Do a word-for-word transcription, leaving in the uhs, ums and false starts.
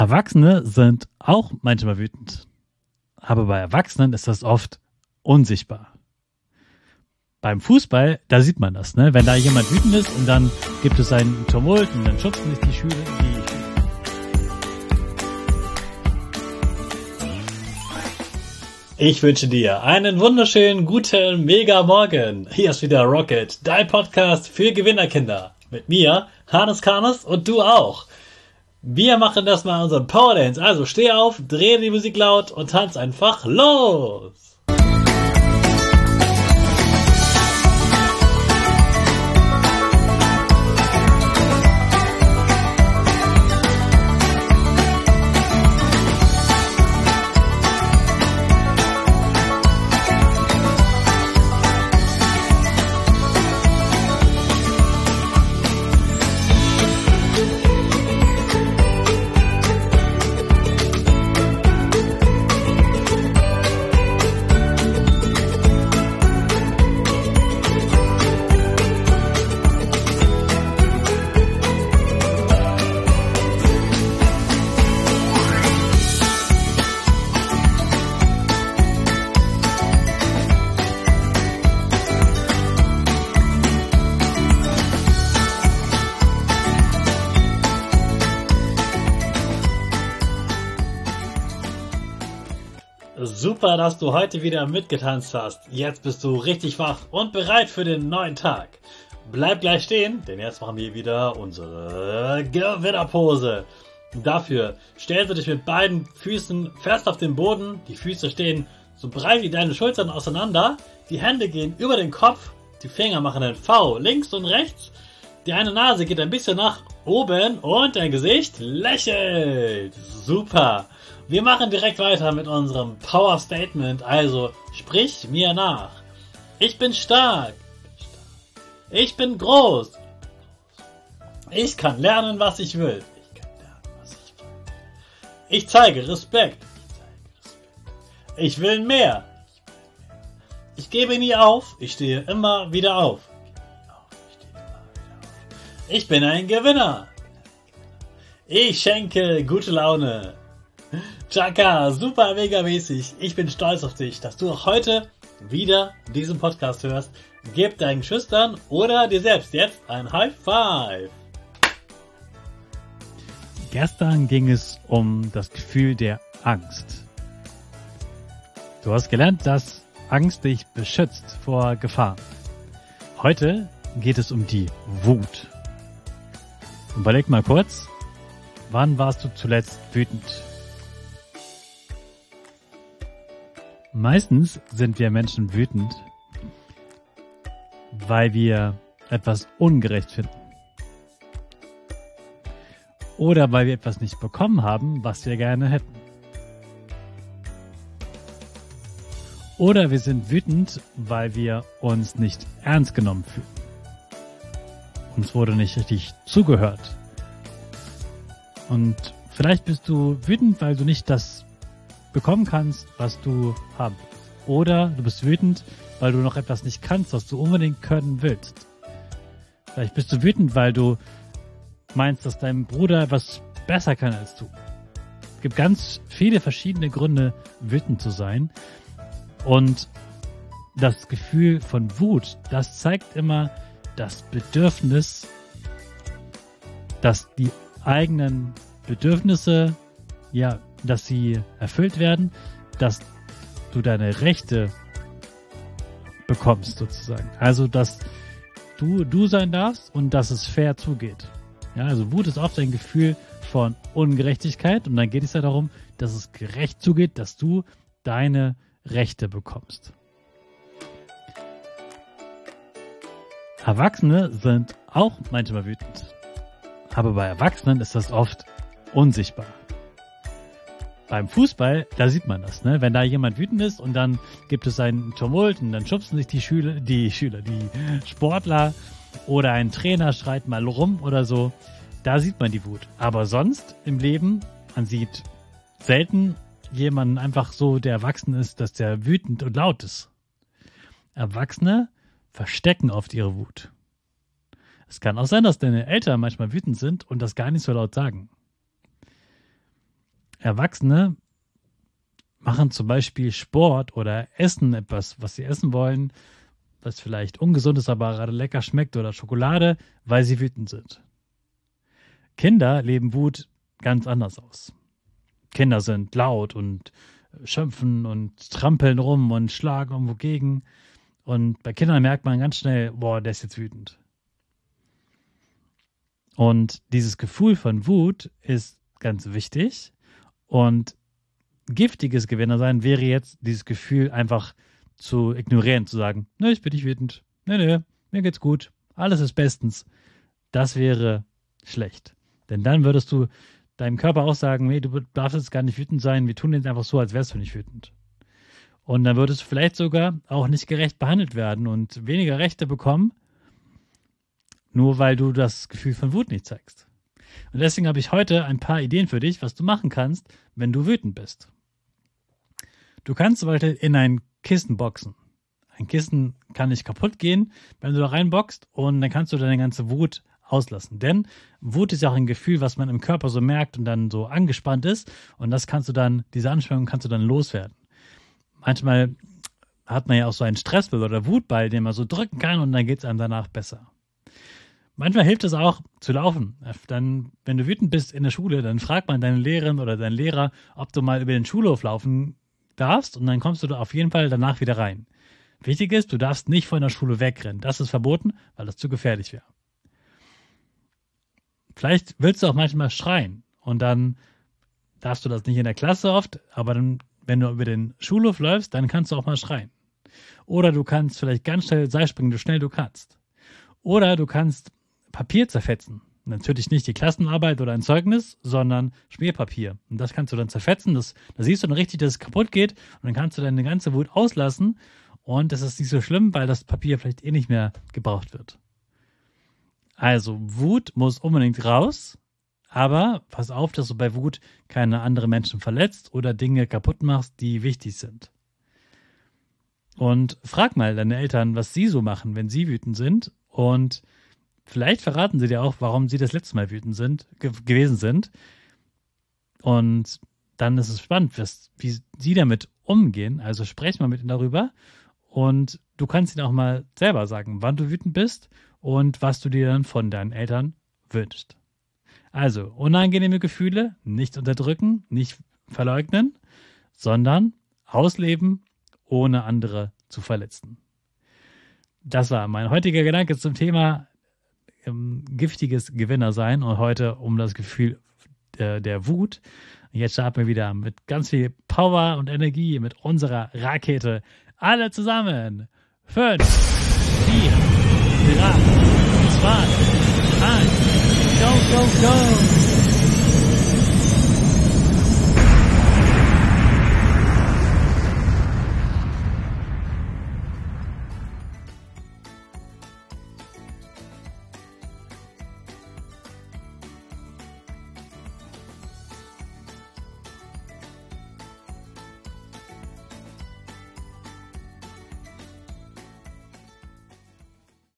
Erwachsene sind auch manchmal wütend. Aber bei Erwachsenen ist das oft unsichtbar. Beim Fußball, da sieht man das, ne? Wenn da jemand wütend ist und dann gibt es einen Tumult und dann schubsen sich die Schüler, die Ich wünsche dir einen wunderschönen, guten, mega Morgen. Hier ist wieder Rocket, dein Podcast für Gewinnerkinder. Mit mir, Hannes Karnes und du auch. Wir machen das mal unseren Power Dance. Also steh auf, dreh die Musik laut und tanz einfach los. Super, dass du heute wieder mitgetanzt hast. Jetzt bist du richtig wach und bereit für den neuen Tag. Bleib gleich stehen, denn jetzt machen wir wieder unsere Gewinnerpose. Dafür stellst du dich mit beiden Füßen fest auf den Boden. Die Füße stehen so breit wie deine Schultern auseinander. Die Hände gehen über den Kopf. Die Finger machen ein V links und rechts. Die eine Nase geht ein bisschen nach oben und dein Gesicht lächelt. Super. Wir machen direkt weiter mit unserem Power Statement, also sprich mir nach. Ich bin stark. Ich bin groß. Ich kann lernen, was ich will. Ich kann lernen, was ich will. Ich zeige Respekt. Ich will mehr. Ich gebe nie auf. Ich stehe immer wieder auf. Ich bin ein Gewinner. Ich schenke gute Laune. Chaka, super mega mäßig. Ich bin stolz auf dich, dass du auch heute wieder diesen Podcast hörst. Gib deinen Schüchtern oder dir selbst jetzt ein High Five. Gestern ging es um das Gefühl der Angst. Du hast gelernt, dass Angst dich beschützt vor Gefahr. Heute geht es um die Wut. Überleg mal kurz, wann warst du zuletzt wütend? Meistens sind wir Menschen wütend, weil wir etwas ungerecht finden. Oder weil wir etwas nicht bekommen haben, was wir gerne hätten. Oder wir sind wütend, weil wir uns nicht ernst genommen fühlen. Uns wurde nicht richtig zugehört. Und vielleicht bist du wütend, weil du nicht das bekommen kannst, was du haben willst. Oder du bist wütend, weil du noch etwas nicht kannst, was du unbedingt können willst. Vielleicht bist du wütend, weil du meinst, dass dein Bruder etwas besser kann als du. Es gibt ganz viele verschiedene Gründe, wütend zu sein. Und das Gefühl von Wut, das zeigt immer das Bedürfnis, dass die eigenen Bedürfnisse, ja, dass sie erfüllt werden, dass du deine Rechte bekommst sozusagen. Also, dass du du sein darfst und dass es fair zugeht. Ja, also Wut ist oft ein Gefühl von Ungerechtigkeit und dann geht es ja darum, dass es gerecht zugeht, dass du deine Rechte bekommst. Erwachsene sind auch manchmal wütend. Aber bei Erwachsenen ist das oft unsichtbar. Beim Fußball, da sieht man das, ne? Wenn da jemand wütend ist und dann gibt es einen Tumult und dann schubsen sich die Schüler, die Schüler, die Sportler oder ein Trainer schreit mal rum oder so, da sieht man die Wut. Aber sonst im Leben, man sieht selten jemanden einfach so, der erwachsen ist, dass der wütend und laut ist. Erwachsene verstecken oft ihre Wut. Es kann auch sein, dass deine Eltern manchmal wütend sind und das gar nicht so laut sagen. Erwachsene machen zum Beispiel Sport oder essen etwas, was sie essen wollen, was vielleicht ungesund ist, aber gerade lecker schmeckt oder Schokolade, weil sie wütend sind. Kinder leben Wut ganz anders aus. Kinder sind laut und schimpfen und trampeln rum und schlagen irgendwo gegen. Und bei Kindern merkt man ganz schnell, boah, der ist jetzt wütend. Und dieses Gefühl von Wut ist ganz wichtig. Und giftiges Gewinnersein wäre jetzt dieses Gefühl einfach zu ignorieren, zu sagen, ne, ich bin nicht wütend, ne, ne, mir geht's gut, alles ist bestens. Das wäre schlecht. Denn dann würdest du deinem Körper auch sagen, nee, du darfst jetzt gar nicht wütend sein, wir tun jetzt einfach so, als wärst du nicht wütend. Und dann würdest du vielleicht sogar auch nicht gerecht behandelt werden und weniger Rechte bekommen, nur weil du das Gefühl von Wut nicht zeigst. Und deswegen habe ich heute ein paar Ideen für dich, was du machen kannst, wenn du wütend bist. Du kannst zum Beispiel in ein Kissen boxen. Ein Kissen kann nicht kaputt gehen, wenn du da reinboxst, und dann kannst du deine ganze Wut auslassen. Denn Wut ist ja auch ein Gefühl, was man im Körper so merkt und dann so angespannt ist, und das kannst du dann, diese Anspannung kannst du dann loswerden. Manchmal hat man ja auch so einen Stressball oder Wutball, den man so drücken kann, und dann geht es einem danach besser. Manchmal hilft es auch zu laufen. Dann, wenn du wütend bist in der Schule, dann fragt man deine Lehrerin oder deinen Lehrer, ob du mal über den Schulhof laufen darfst, und dann kommst du da auf jeden Fall danach wieder rein. Wichtig ist, du darfst nicht von der Schule wegrennen. Das ist verboten, weil das zu gefährlich wäre. Vielleicht willst du auch manchmal schreien, und dann darfst du das nicht in der Klasse oft, aber dann, wenn du über den Schulhof läufst, dann kannst du auch mal schreien. Oder du kannst vielleicht ganz schnell Seil springen, so schnell du kannst. Oder du kannst Papier zerfetzen. Natürlich nicht die Klassenarbeit oder ein Zeugnis, sondern Schmierpapier. Und das kannst du dann zerfetzen. Das, da siehst du dann richtig, dass es kaputt geht. Und dann kannst du deine ganze Wut auslassen. Und das ist nicht so schlimm, weil das Papier vielleicht eh nicht mehr gebraucht wird. Also Wut muss unbedingt raus. Aber pass auf, dass du bei Wut keine anderen Menschen verletzt oder Dinge kaputt machst, die wichtig sind. Und frag mal deine Eltern, was sie so machen, wenn sie wütend sind. Und vielleicht verraten sie dir auch, warum sie das letzte Mal wütend sind, ge- gewesen sind. Und dann ist es spannend, was, wie sie damit umgehen. Also sprech mal mit ihnen darüber. Und du kannst ihnen auch mal selber sagen, wann du wütend bist und was du dir dann von deinen Eltern wünschst. Also unangenehme Gefühle nicht unterdrücken, nicht verleugnen, sondern ausleben, ohne andere zu verletzen. Das war mein heutiger Gedanke zum Thema ähm, giftiges Gewinnersein, und heute um das Gefühl der, der Wut. Jetzt starten wir wieder mit ganz viel Power und Energie mit unserer Rakete. Alle zusammen. Fünf, vier, drei,